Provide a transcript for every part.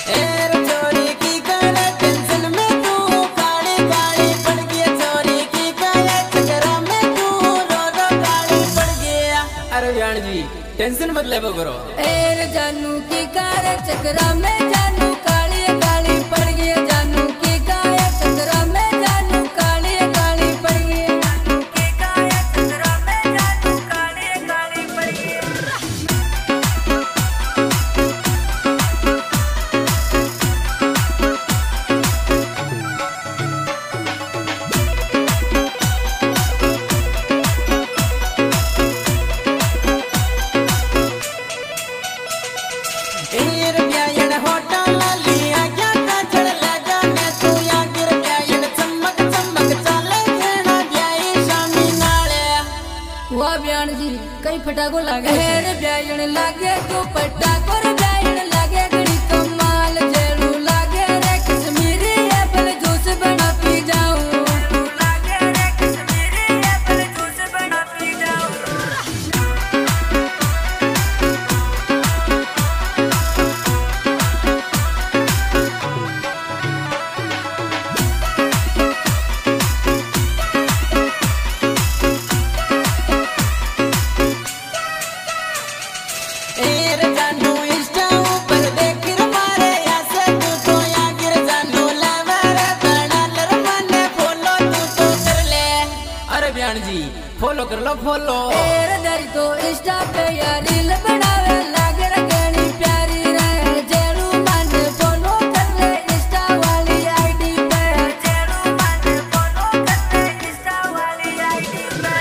एर चोरी की करे टेंशन में तू काली काली पड़ गई चोरी की करे चक्करा में तू रो रो काली पड़ गया। अरे बयान जी टेंशन मत ले करो। एर जानू की करे चक्करा में जानू काली काली पड़ गई जानू की करे चक्करा में जानू काली काली पड़ गई जानू की करे चक्करा में जानू काली काली पड़ गई। कई फटाको लागे हेर ब्यायण लागे तू पटाको रे ब्यायण लागे गड़ी कमाल जेलू लागे रे कश्मीरी एप्पल जूस बना पी जाऊं लागे रे कश्मीरी एप्पल जूस बना पी जाऊं। जी फॉलो कर लो फॉलो। एर दरी तो इंस्टा पे यार रील बनावे लागे रगनी प्यारी रहे जेलू मन फॉलो कर ले इंस्टा वाली आईडी पे जेलू मन फॉलो कर ले इंस्टा वाली आईडी पे।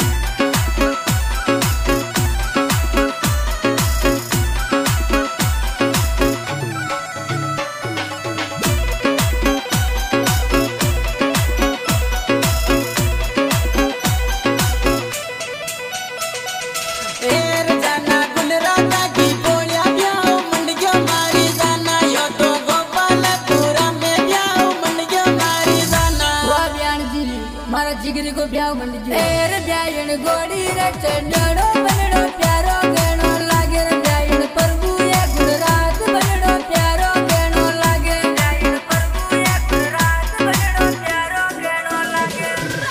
मारा जिगरी को ब्याह मंड जो एर ब्यायण गोड़ी रे चंडड़ो बनड़ो प्यारो गणो लागे रे ब्यायण प्रभु ये गुजरात बनड़ो प्यारो गणो लागे ब्यायण प्रभु ये गुजरात बनड़ो प्यारो गणो लागे।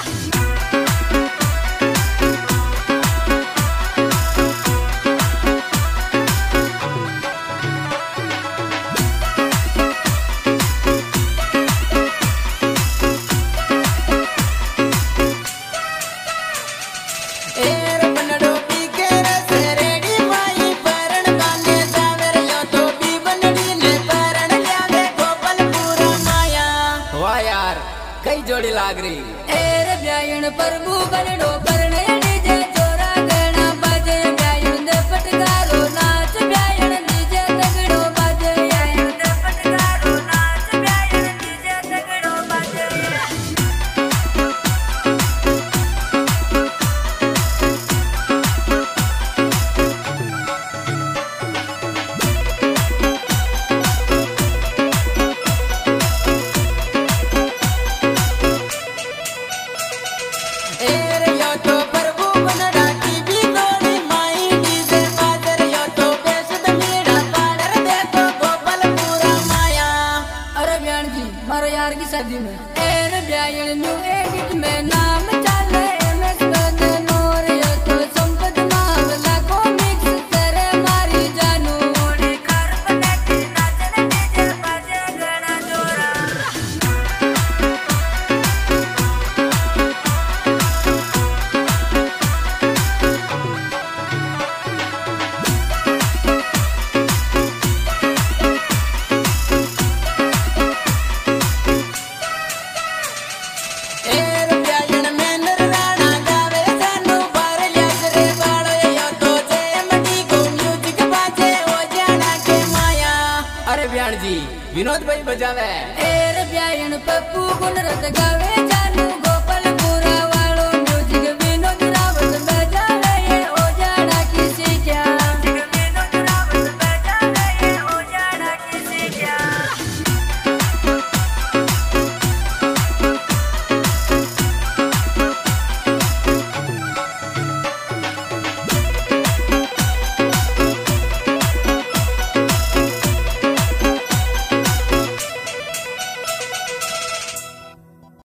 कई जोड़ी लाग रही एर ब्यायण प्रभु बनड़ो परणे डीजे जोरा गणा बाजे ब्यायण दे पटकारो नाच ब्यायण डीजे तगड़ो बाजे ब्यायण दे पटकारो नाच ब्यायण डीजे तगड़ो बाजे। मारो यार की शादी में एर ब्यायण न्यू एडिट में नाम चाले एमएस बदे नोर यो तो संपत मावला को मिक्स करे मारी जानू ओडी कर पनेटी नाचने डीजे बाजे गणा जोरा। जी विनोद भाई बजावे एर ब्यायण पप्पू गुणरत गावे।